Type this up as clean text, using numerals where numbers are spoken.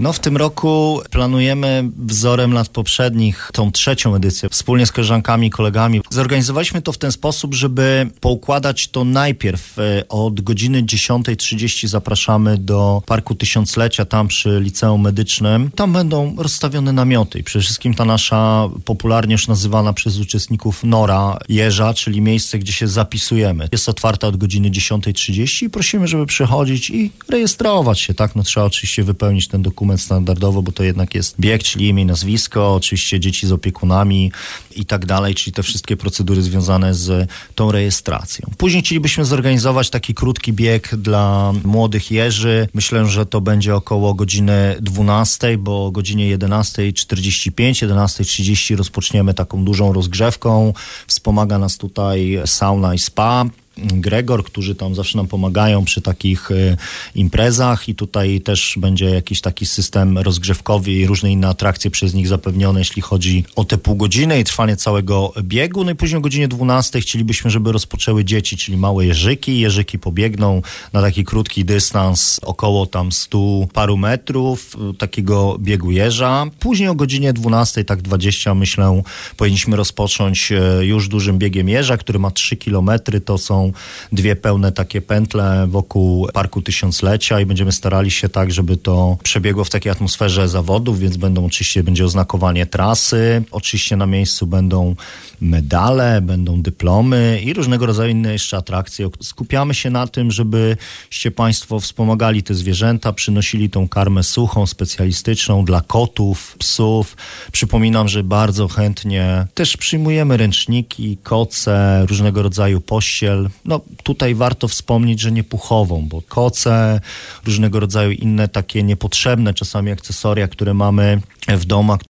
No w tym roku planujemy wzorem lat poprzednich tą 3. edycję. Wspólnie z koleżankami i kolegami zorganizowaliśmy to w ten sposób, żeby poukładać to najpierw od godziny 10:30 zapraszamy do Parku Tysiąclecia, tam przy Liceum Medycznym. Tam będą rozstawione namioty i przede wszystkim ta nasza popularnie już nazywana przez uczestników nora jeża, czyli miejsce, gdzie się zapisujemy. Jest otwarta od godziny 10:30 i prosimy, żeby przychodzić i rejestrować się, tak? No trzeba oczywiście wypełnić ten dokument standardowo, bo to jednak jest bieg, czyli imię i nazwisko, oczywiście dzieci z opiekunami i tak dalej, czyli te wszystkie procedury związane z tą rejestracją. Później chcielibyśmy zorganizować taki krótki bieg dla młodych jeży. Myślę, że to będzie około godziny 12, bo o godzinie 11:45, 11:30 rozpoczniemy taką dużą rozgrzewką. Wspomaga nas tutaj sauna i spa. Gregor, którzy tam zawsze nam pomagają przy takich imprezach i tutaj też będzie jakiś taki system rozgrzewkowy i różne inne atrakcje przez nich zapewnione, jeśli chodzi o te pół godziny i trwanie całego biegu. No i później o godzinie 12 chcielibyśmy, żeby rozpoczęły dzieci, czyli małe jeżyki. Jeżyki pobiegną na taki krótki dystans, około tam 100 paru metrów takiego biegu jeża. Później o godzinie 12, tak 20 myślę, powinniśmy rozpocząć już dużym biegiem jeża, który ma 3 kilometry. To są 2 pełne takie pętle wokół Parku Tysiąclecia i będziemy starali się tak, żeby to przebiegło w takiej atmosferze zawodów, więc będzie oznakowanie trasy. Oczywiście na miejscu będą medale, będą dyplomy i różnego rodzaju inne jeszcze atrakcje. Skupiamy się na tym, żebyście Państwo wspomagali te zwierzęta, przynosili tą karmę suchą, specjalistyczną dla kotów, psów. Przypominam, że bardzo chętnie też przyjmujemy ręczniki, koce, różnego rodzaju pościel. No tutaj warto wspomnieć, że nie puchową, bo koce, różnego rodzaju inne takie niepotrzebne czasami akcesoria, które mamy w domach,